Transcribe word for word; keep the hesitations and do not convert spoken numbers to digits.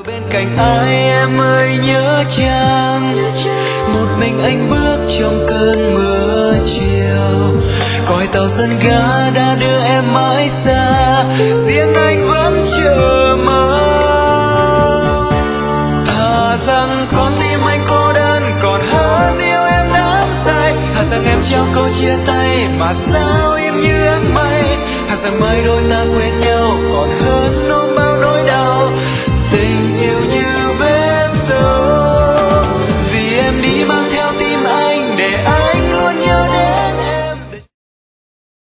bên cạnh ai em ơi nhớ chăng, một mình anh bước trong cơn mưa chiều, còi tàu sân ga đã đưa em mãi xa, riêng anh vẫn chờ mong. Thà rằng con tim anh cô đơn còn hơn yêu em đắm say, thà rằng em trao câu chia tay mà sao im như áng mây, thà rằng mai đôi ta quên